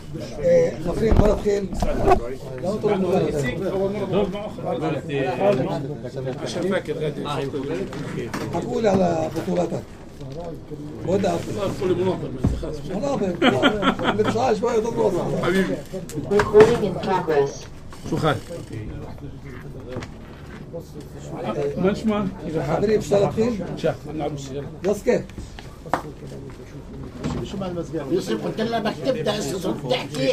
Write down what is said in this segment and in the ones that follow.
חברים, בוא נתחיל. למה אתה عشان فاكر غادي حكوا لي على بطولاتك ودع كل منظم خلاص مناظر نتشعر شوية ضد الوضع حبيبي Recording in progress. شو خالد منشمان حبيبي بشتغل تخيل شاف نلعب السيارة يسكت يوسف قلت لها بدك تبدا الصوت تحكي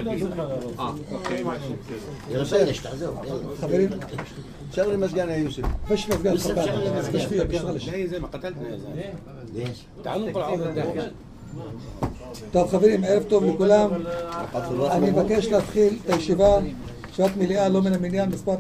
يلا بلش تعزف حبيبي شغل المسجان يا يوسف. فش مزقال يوسف خطأ شغل المسجال. فش فيها بيشتغلش هي زي ما قتلتنا يا زلمه. ليش؟ تعالوا نقول عوض طب חברים, ערב טוב לכולם. אני מבקש להתחיל את הישיבה שעת מליאה לא מן המניין מספר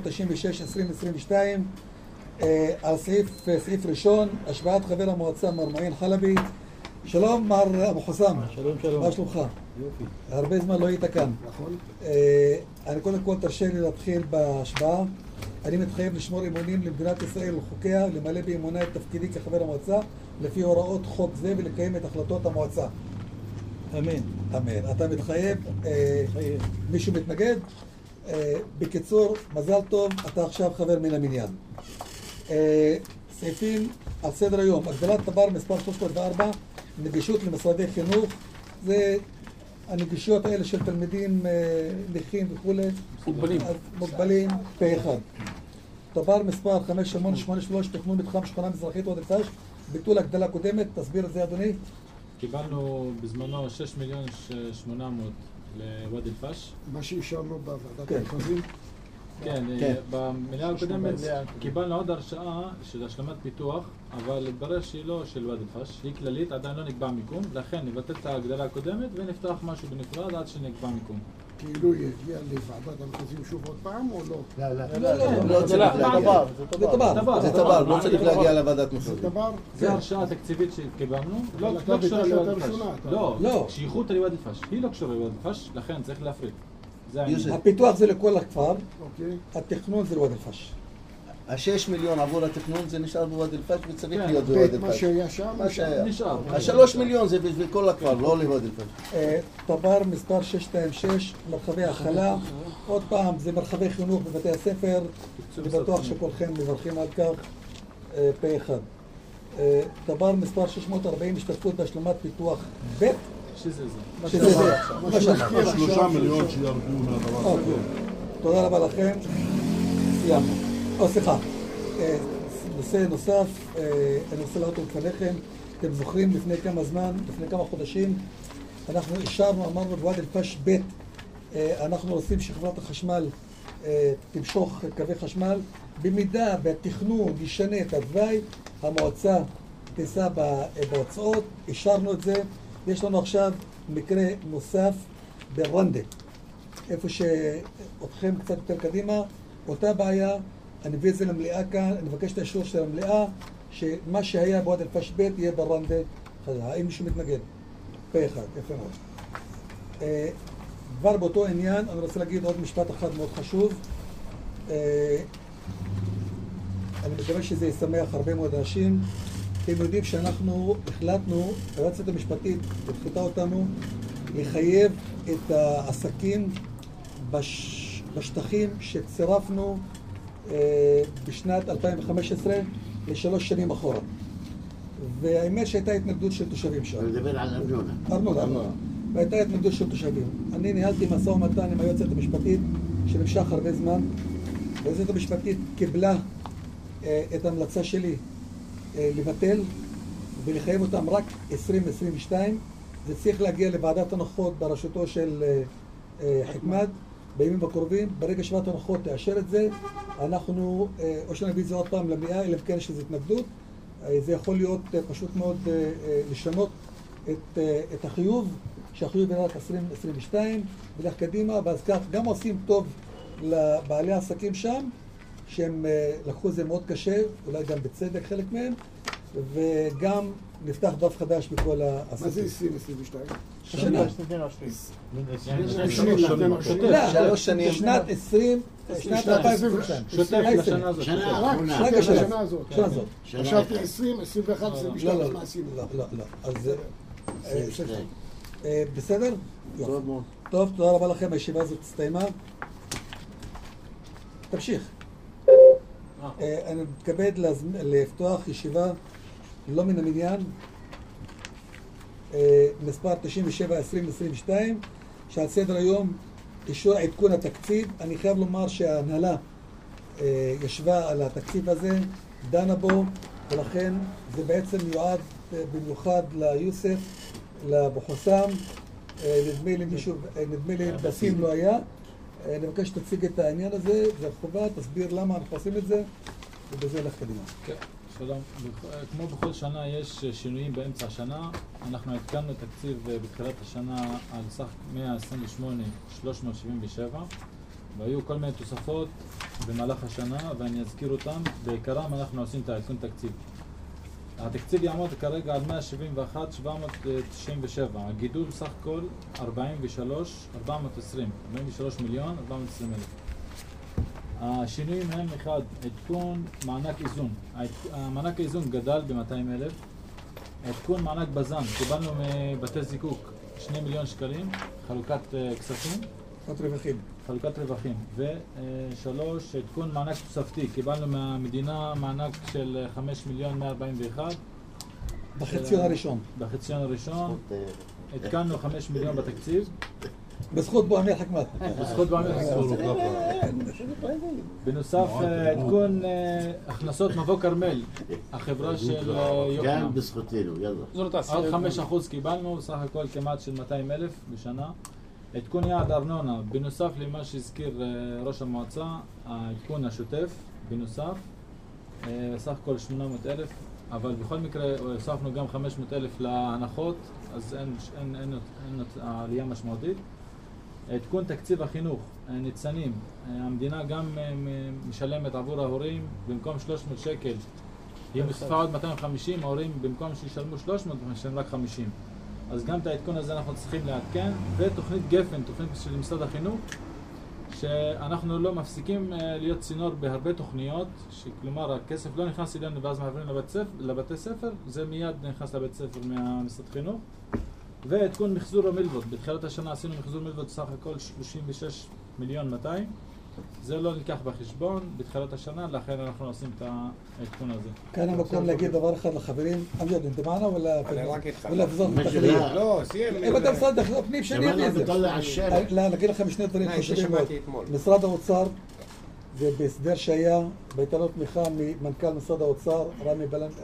96-2022 על סעיף ראשון, השבעת חבר המועצה מר מעין חלבי. שלום מר אבו חוסם. שלום שלום. מה שלומך? יופי. הרבה זמן לא היית כאן. נכון. אני קודם כל תרשה לי להתחיל בהשבעה. אני מתחייב לשמור אמונים למדינת ישראל ולחוקיה, למלא באמונה את תפקידי כחבר המועצה לפי הוראות חוק זה ולקיים את החלטות המועצה. אמן. אמן. אתה מתחייב? מישהו מתנגד? בקיצור, מזל טוב, אתה עכשיו חבר מן המניין. סעיפים על סדר היום, הגדלת תבר מספר 304, נגישות למשרדי חינוך, זה הנגישויות האלה של תלמידים נכים וכו', מוגבלים פה אחד. תבר מספר 5883, תכנון מתחם שכונה מזרחית עוד הפש, ביטול הגדלה קודמת, תסביר את זה אדוני. קיבלנו בזמנו 6,800,000 לוואדי אל-פש. מה שאישרנו בוועדת כן. המכרזים. כן, במליאה הקודמת קיבלנו עוד הרשאה של השלמת פיתוח, אבל התברר שהיא לא של וואדי אל-פש, היא כללית, עדיין לא נקבע מיקום, לכן נבטל את ההגדלה הקודמת ונפתח משהו בנפרד עד שנקבע מיקום. כאילו יגיע לוועדת המכרזים שוב עוד פעם או לא? לא צריך להגיע. זה תבר. זה תבר, לא צריך להגיע לוועדת מכרזים. דבר? זה הרשאה תקציבית שקיבלנו, לא אתה קשורה ביקשת את לוואדי הראשונה, אל-פש. אתה- לא, שייכות לוואדי אל-פש, היא לא קשורה לוואדי אל-פש, לכן צריך להפריד. זה העניין. יוסף. הפיתוח זה לכל הכפר, אוקיי. התכנון זה לוואדי אל-פש. ה6 מיליון עבור התכנון זה נשאר בוואדי אל-פש וצריך כן. להיות בוואדי מה אל-פש. שהיה שם? מה שהיה. נשאר. ה3 מיליון זה בשביל כל הכפר, לא לוואדי אל-פש. תבר מספר 626, מרחבי הכלה. עוד פעם, זה מרחבי חינוך בבתי הספר. אני בטוח שכולכם מברכים על כך פה אחד. תבר מספר 640, השתתפות בהשלמת פיתוח ב' שזה זה. שזה זה. מה שאמרת. 3 מיליון שירדו מהדבר אוקיי. תודה רבה לכם. סיימנו. סליחה. נושא נוסף, אני רוצה להעלות לפניכם. אתם זוכרים לפני כמה זמן, לפני כמה חודשים, אנחנו אישרנו, אמרנו בוואדי אל-פש ב', אנחנו רוצים שחברת החשמל תמשוך קווי חשמל. במידה והתכנון ישנה את התוואי, המועצה תישא בהוצאות, אישרנו את זה. יש לנו עכשיו מקרה נוסף ברנדה, איפה שאותכם קצת יותר קדימה, אותה בעיה. אני מביא את זה למליאה כאן, אני מבקש את האישור של המליאה, שמה שהיה בוואדי אל-פש ב' יהיה ברנדה. האם מישהו מתנגד? פה אחד, יפה מאוד. כבר באותו עניין, אני רוצה להגיד עוד משפט אחד מאוד חשוב. אני מקווה שזה ישמח הרבה מאוד אנשים. אתם יודעים שאנחנו החלטנו, היועצת המשפטית הפחתה אותנו, לחייב את העסקים בשטחים שצירפנו בשנת 2015 ל3 שנים אחורה. והאמת שהייתה התנגדות של תושבים שם. אני מדבר על ארנונה. ארנונה. והייתה התנגדות של תושבים. אני ניהלתי משא ומתן עם היועצת המשפטית שנמשך הרבה זמן. היועצת המשפטית קיבלה את ההמלצה שלי לבטל ולחייב אותם רק 2022. זה צריך להגיע לוועדת הנחות בראשותו של חכמד בימים הקרובים. ברגע שוועדת הנחות תאשר את זה, אנחנו או שנביא את זה עוד פעם למליאה, אלא כן שזה התנגדות. זה יכול להיות פשוט מאוד לשנות את החיוב, שהחיוב יהיה רק 2022 ולך קדימה, ואז כך גם עושים טוב לבעלי העסקים שם, שהם לקחו את זה מאוד קשה, אולי גם בצדק חלק מהם, וגם נפתח דף חדש בכל העסקים. מה זה 2022? השנה. שלוש שנים. שנת 2022. שוטף לשנה הזאת. שנה האחרונה. רק השנה. השנה הזאת. השנה הזאת. חשבתי 20, 21, 22, מה עשינו? לא. אז בסדר? טוב מאוד. טוב, תודה רבה לכם, הישיבה הזאת הסתיימה. תמשיך. אני מתכבד לפתוח ישיבה לא מן המניין, מספר 97-2022, שעל סדר היום אישור עדכון התקציב. אני חייב לומר שההנהלה ישבה על התקציב הזה, דנה בו, ולכן זה בעצם מיועד במיוחד ליוסף, לאבו חוסם, נדמה לי בסים לא היה. אני מבקש שתציג את העניין הזה, זה חובה, תסביר למה אנחנו עושים את זה, ובזה נלך קדימה. כן, שלום. כמו בכל שנה יש שינויים באמצע השנה. אנחנו עדכנו תקציב בתחילת השנה על סך 128,377, והיו כל מיני תוספות במהלך השנה, ואני אזכיר אותם. בעיקרם אנחנו עושים את העדכון תקציב. התקציב יעמוד כרגע על 171,797. הגידול סך הכל 43,420,000. השינויים הם: אחד, עדכון מענק איזון. המענק האיזון גדל ב-200,000. עדכון מענק בז"ן, קיבלנו מבתי זיקוק 2 מיליון שקלים, חלוקת כספים. חלוקת רווחים. ושלוש, עדכון מענק תוספתי. קיבלנו מהמדינה מענק של 5,141,000. בחציון הראשון. בחציון הראשון. עדכנו 5 מיליון בתקציב. בזכות בו אמיר חכמת. בזכות בו אמיר חכמת. בנוסף, עדכון הכנסות מבוא כרמל, החברה של יוקנעם. גם בזכותנו, יאללה. עוד 5% קיבלנו, סך הכל כמעט של 200,000 בשנה. עדכון יעד ארנונה, בנוסף למה שהזכיר ראש המועצה, העדכון השוטף, בנוסף, סך הכל 800,000, אבל בכל מקרה הוספנו גם 500,000 להנחות, אז אין עלייה משמעותית. עדכון תקציב החינוך, ניצנים, המדינה גם משלמת עבור ההורים, במקום 300 שקל, היא מוסיפה עוד 250, ההורים במקום שישלמו 300, משלמים רק 50. אז גם את העדכון הזה אנחנו צריכים לעדכן. ותוכנית גפן, תוכנית של משרד החינוך, שאנחנו לא מפסיקים להיות צינור בהרבה תוכניות, שכלומר הכסף לא נכנס אלינו ואז מעבירים לבתי ספר, זה מיד נכנס לבית ספר מהמשרד חינוך. ועדכון מחזור המלוות, בתחילת השנה עשינו מחזור מלוות סך הכל 36,200,000. זה לא ניקח בחשבון בתחילת השנה, לכן אנחנו עושים את העדכון הזה. כאן המקום להגיד דבר אחד לחברים. עמיד, אנت معنا ولا בזאת לא, סיים. אם אתה משרד הפנים שאני אביא את זה. לא, נגיד לכם שני דברים חשובים מאוד. משרד האוצר, זה בהסדר שהיה, הייתה לו תמיכה ממנכ"ל משרד האוצר, רמי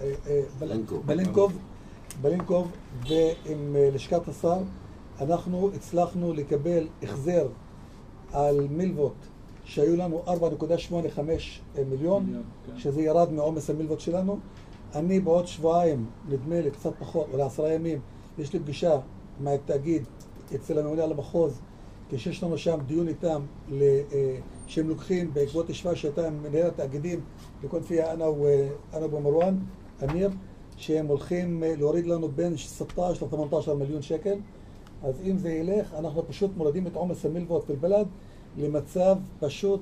בלינקוב, ועם לשכת השר, אנחנו הצלחנו לקבל החזר על מלוות שהיו לנו 4.85 מיליון, שזה ירד מעומס המלוות שלנו. אני בעוד שבועיים, נדמה לי קצת פחות, או 10 ימים, יש לי פגישה מהתאגיד אצל הממונה על המחוז, כשיש לנו שם דיון איתם שהם לוקחים בעקבות השוואה שהייתה עם מנהל התאגידים, לכל פיה אנה ומרואן, אמיר, שהם הולכים להוריד לנו בין 16 ל-18 מיליון שקל. אז אם זה ילך, אנחנו פשוט מורידים את עומס המלוות בלבלד למצב פשוט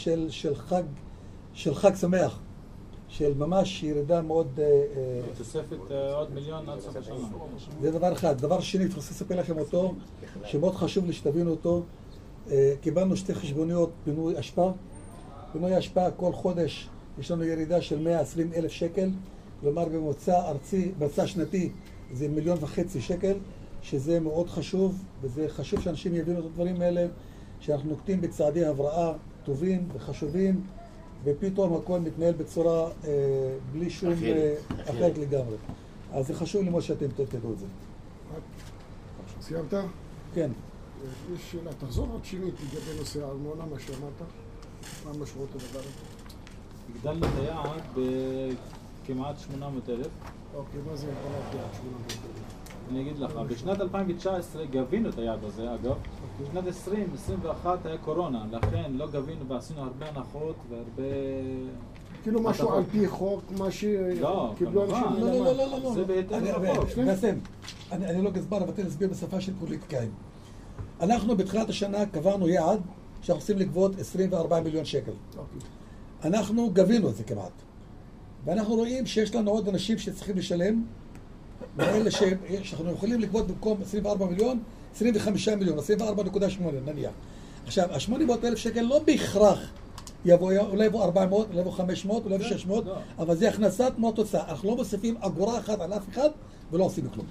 של חג שמח, של ממש ירידה מאוד... תוספת עוד מיליון עד סוף השנה. זה דבר אחד. דבר שני, אני רוצה לספר לכם אותו, שמאוד חשוב לי שתבינו אותו. קיבלנו 2 חשבוניות פינוי אשפה. פינוי אשפה כל חודש יש לנו ירידה של 120,000 שקל, כלומר בממוצע ארצי, בממוצע שנתי זה 1.5 מיליון שקל, שזה מאוד חשוב, וזה חשוב שאנשים יבינו את הדברים האלה, שאנחנו נוקטים בצעדי הבראה טובים וחשובים, ופתאום הכל מתנהל בצורה בלי שום אחרת לגמרי. אז זה חשוב לי מאוד שאתם תדעו את זה. סיימת? כן. יש שאלה, תחזור עוד שנית לגבי נושא הארנונה, מה שאמרת, מה משמעות הדבר הזה? הגדלנו את היעד בכמעט 800,000. אוקיי, מה זה יכול להגיע עד 800,000? אני אגיד לך, בשנת 2019 גבינו את היעד הזה, אגב. בשנת 2021 היה קורונה, לכן לא גבינו ועשינו הרבה הנחות והרבה... כאילו משהו על פי חוק, מה שקיבלו אנשים... לא, זה בהתאם לחוק. בעצם, אני לא גזבר, אבל תן להסביר בשפה של פוליטיקאים. אנחנו בתחילת השנה קבענו יעד שאנחנו רוצים לגבות 24 מיליון שקל. אנחנו גבינו את זה כמעט. ואנחנו רואים שיש לנו עוד אנשים שצריכים לשלם, ואלה שאנחנו יכולים לגבות במקום 24 מיליון, 25 מיליון, 24.8 נניח. עכשיו, ה-800,000 שקל לא בהכרח אולי יבוא 400, אולי יבוא 500, אולי יבוא 600, אבל זה הכנסת תמורת תוצאה. אנחנו לא מוסיפים אגורה אחת על אף אחד ולא עושים כלום.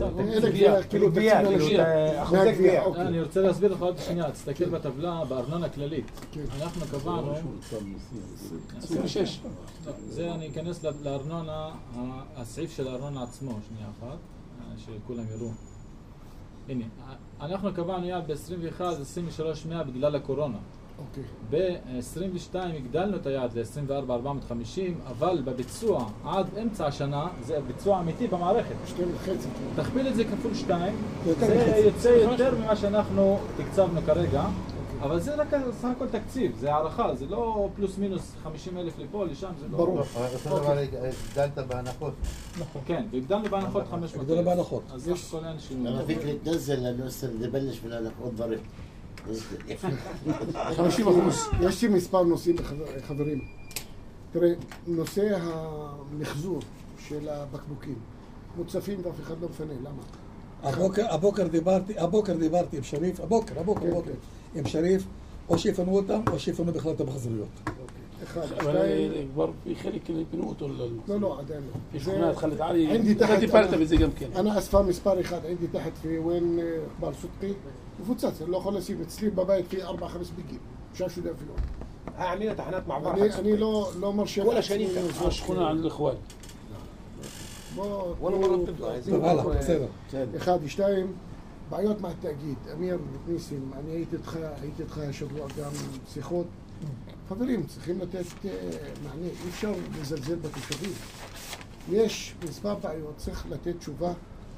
אחוזי גבייה. אני רוצה להסביר לך עוד שנייה, תסתכל בטבלה בארנונה כללית. אנחנו קבענו 26. זה אני אכנס לארנונה, הסעיף של הארנונה עצמו, שנייה אחת, שכולם יראו. הנה, אנחנו קבענו יעד ב-21, 23,100 בגלל הקורונה. ב-22 הגדלנו את היעד ל-24, 450, אבל בביצוע עד אמצע השנה, זה ביצוע אמיתי במערכת. 2.5. תכפיל את זה כפול 2, זה יוצא יותר ממה שאנחנו תקצבנו כרגע, אבל זה רק סך הכל תקציב, זה הערכה, זה לא פלוס מינוס 50,000 לפה, לשם, זה לא... ברור. אבל הגדלת בהנחות. כן, והגדלנו בהנחות 500,000. הגדלנו בהנחות. אז סך הכל אין שינוי. لما فكرة تنزل لأنه هسه بدي أبلش من الأخوات ضرب 50%. יש לי מספר נושאים, חברים. תראה, נושא המחזור של הבקבוקים מוצפים ואף אחד לא מפנה, למה? הבוקר דיברתי עם שריף, הבוקר, עם שריף, או שיפנו אותם, או שיפנו בכלל את המחזוריות. אחד, אבל שתיים... כבר בחלק פינו אותו. לא, עדיין לא. في شغلات خلت علي عندي تحت טיפלת בזה גם כן. أنا أسفار مسبار אחד, عندي تحت في وين إقبال صدقي مفوتسات اللي خلص يسيب تسليم ببيت في 4-5 بيجي شاف شو ده فيهم. عاملين تحنات مع بعض أنا لو مرشي ولا شريك השכונה عند الاخوان. ولا مرة بتبدو عايزين הלאה, בסדר. אחד, שתיים, בעיות מה התאגיד. אמיר ניסים, אני הייתי איתך השבוע גם שיחות. חברים, צריכים לתת מענה, אי אפשר לזלזל בתושבים. יש מספר בעיות, צריך לתת תשובה.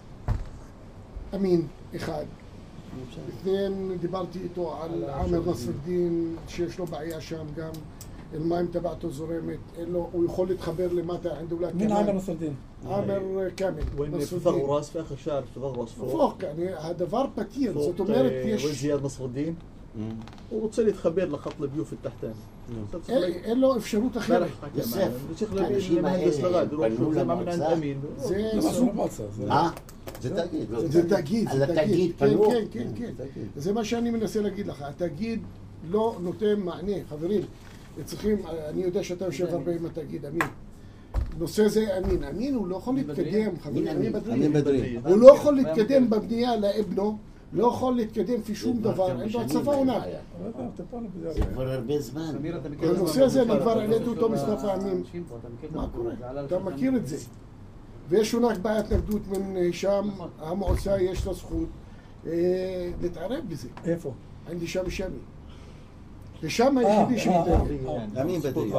אמין, אחד. اثنين, דיברתי איתו על עמר נصر الدين, שיש לו בעיה שם גם. الמים תבעתו זורמת, הוא יכול להתחבר למטה, عنده ولا مين عامر نصر الدين؟ عامر كامل وين في ثغر راس في اخر شارع في ثغر راس فوق يعني הדבר פתיר, זאת אומרת יש... زياد نصر الدين ورוצה להתחבר לחط לביוב التحتاني. אין לו אפשרות אחרת. יוסף, האנשים האלה פנו למועצה. זה זה תאגיד. זה תאגיד. על התאגיד פנו? כן. זה מה שאני מנסה להגיד לך. התאגיד לא נותן מענה. חברים, צריכים, אני יודע שאתה יושב הרבה עם התאגיד, אמין. נושא זה אמין. אמין הוא לא יכול להתקדם, חברים. אמין בדרי. הוא לא יכול להתקדם בבנייה לאבנו. לא יכול להתקדם في שום דבר, אין לו הצבא עונה. זה כבר הרבה זמן. הנושא הזה אני כבר העליתי אותו מספר פעמים. מה קורה? אתה מכיר את זה. ויש רק בעיית התנגדות משם, המועצה יש לה זכות להתערב בזה. איפה? ענדי שם שמי. ושם היחידי שמתערב. אמין בדרי.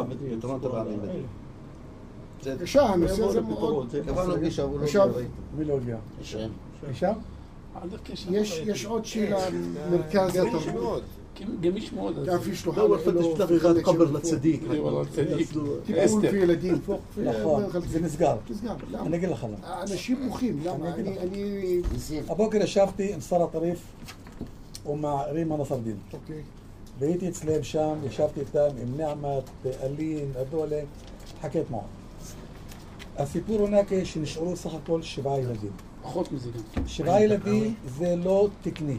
ושם הנושא הזה מאוד... קבענו פגישה, הוא לא עכשיו, מי לא הגיע? שם. שם? יש עוד שאלה, מרכז התרבות. גמיש מאוד. كان في شلوحات دور فتش تفريغات قبر للصديق والله تصديق טיפול בילדים. נכון, זה נסגר. נסגר. למה? אני אגיד לך למה. אנשים בוכים, למה? אני... הבוקר ישבתי עם שר הטריף ומערים נصر الدين. אוקיי. והייתי אצלם שם, ישבתי איתם עם נעמת, אלין, הדולה, חכית מעו. הסיפור הונק שנשארו סך הכל 7 ילדים. פחות מזה גם. 7 ילדים זה לא תקני.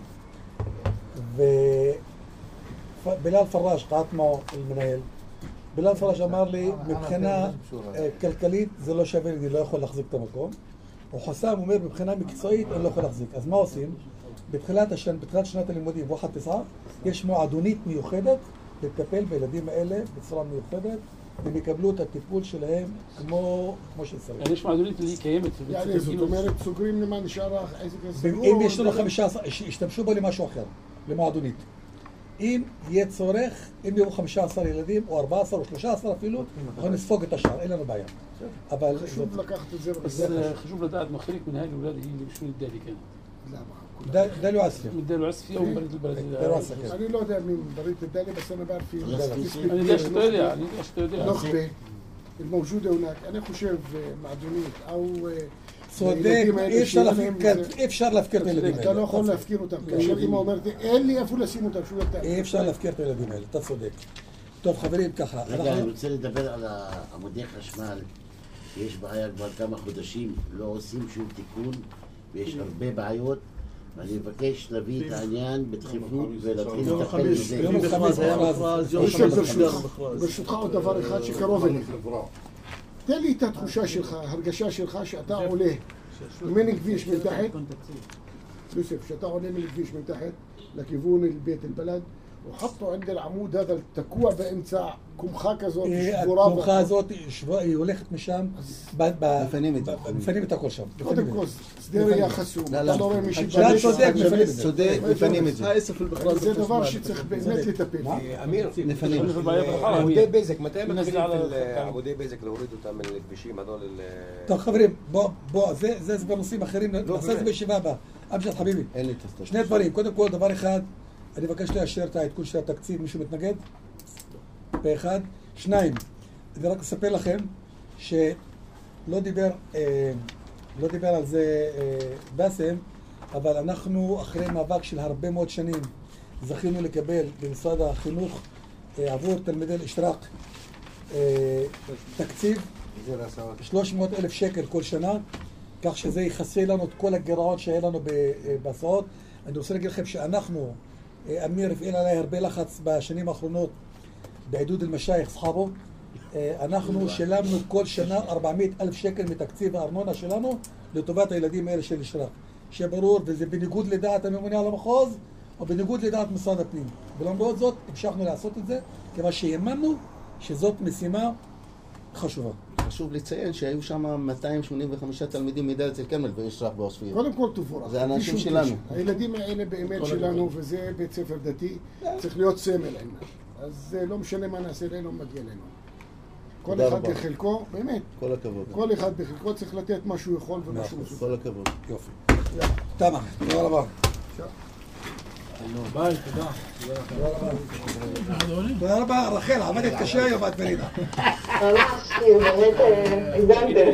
ובלال פראש, קראת מעו المנהל, בלال פראש אמר לי, מבחינה כלכלית זה לא שווה לי, אני לא יכול להחזיק את המקום. וחוסם אומר, מבחינה מקצועית אני לא יכול להחזיק. אז מה עושים? בתחילת שנת הלימודים, בואחת 9, יש מועדונית מיוחדת לטפל בילדים האלה בצורה מיוחדת, והם יקבלו את הטיפול שלהם כמו שצריך. יש מועדונית לי קיימת. זאת אומרת, סוגרים למה נשאר העסק הסגור. אם יש לנו 15, ישתמשו בו למשהו אחר, למועדונית. אם יהיה צורך, אם יהיו 15 ילדים, או 14 או 13 אפילו, אנחנו נספוג את השאר, אין לנו בעיה. אבל חשוב לקחת את זה. بس خشوب لداد مخليك من هاي الأولاد هي اللي مش من الدالي كان. دالو عسفي. من دالو عسفي أو من بريد البلد. دالو عسفي. אני לא יודע מי ברית الدالي, بس أنا بعرف في أنا ليش تودع؟ أنا ليش تودع؟ نخبة الموجودة هناك. أنا خشب معدونية أو צודק, אי אפשר להפקיר את הילדים האלה. אתה לא יכול להפקיר אותם. כאשר אמא אומרת, אין לי איפה לשים אותם, שהוא יותר. אי אפשר להפקיר את הילדים האלה, אתה צודק. טוב חברים, ככה. רגע, אני רוצה לדבר על עמודי חשמל. יש בעיה כבר כמה חודשים, לא עושים שום תיקון, ויש הרבה בעיות. אני מבקש להביא את העניין בדחיפות ולהתחיל יום לטפל חמישי, בזה. יום מכרז חמישי היה מכרז. מכרז, יום יוסף, חמישי היה מכרז. ברשותך עוד דבר אחד שקרוב אליך. תן לי את התחושה שלך, הרגשה שלך שאתה עולה מן כביש מתחת, יוסף, שאתה עולה מן כביש מתחת לכיוון בית אל-בלד, וחטו עند العمود هذا תקוע באמצע קומחה כזאת שבורה. הקומחה הזאת היא הולכת משם, מפנים את הכל שם. קודם כל, שדה ראייה חסום, אתה לא רואה מי אתה שבא. צודק, מפנים את זה. צודק, מפנים את זה. העסק בכלל זה דבר שצריך באמת לטפל. אמיר, נפנים. עמודי בזק, מתי מתחילים עמודי בזק להוריד אותם לכבישים הדול? טוב חברים, בוא, זה בנושאים אחרים, נעשה את זה בישיבה הבאה. אמג'ד חביבי, אין לי את שני דברים, קודם כל דבר אחד, אני מבקש לאשר את העדכון של התקציב, מישהו מתנגד? באחד. שניים, אני רק אספר לכם שלא דיבר על זה באסם, אבל אנחנו אחרי מאבק של הרבה מאוד שנים זכינו לקבל במשרד החינוך עבור תלמידי אל-אשתראק תקציב 300,000 שקל כל שנה, כך שזה יכסה לנו את כל הגירעון שהיה לנו בהסעות. אני רוצה להגיד לכם שאנחנו, אמיר הפעיל עליי הרבה לחץ בשנים האחרונות בעידוד אל-משייך סחאבו. אנחנו שילמנו כל שנה 400,000 שקל מתקציב הארנונה שלנו לטובת הילדים האלה של אל-אשתראק. שיהיה ברור, וזה בניגוד לדעת הממונה על המחוז או בניגוד לדעת משרד הפנים. ולמרות זאת, המשכנו לעשות את זה, כיוון שהאמנו שזאת משימה חשובה. חשוב לציין שהיו שם 285 תלמידים מדאלית אל-כרמל ואשרח בעוספיא. קודם כל תבורך. זה האנשים שלנו. הילדים האלה באמת שלנו, וזה בית ספר דתי, צריך להיות סמל עינינו. אז לא משנה מה נעשה לנו, מגיע לנו. כל אחד בחלקו, באמת. כל הכבוד. כל אחד בחלקו צריך לתת מה שהוא יכול ומה שהוא מסוגל. כל הכבוד. יופי. תמה, תודה רבה. ביי, תודה. תודה רבה, רחל, עבדת קשה היום את מרינה. ממש, כאילו, באמת הגזמתם.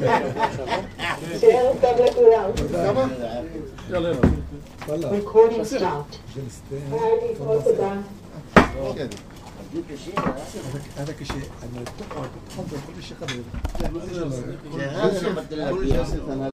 שיהיה טוב לכולם. כמה? Recording stopped. היי, להתראות, תודה. هذا كشيء أنا تفضل كل شيء خبير. هذا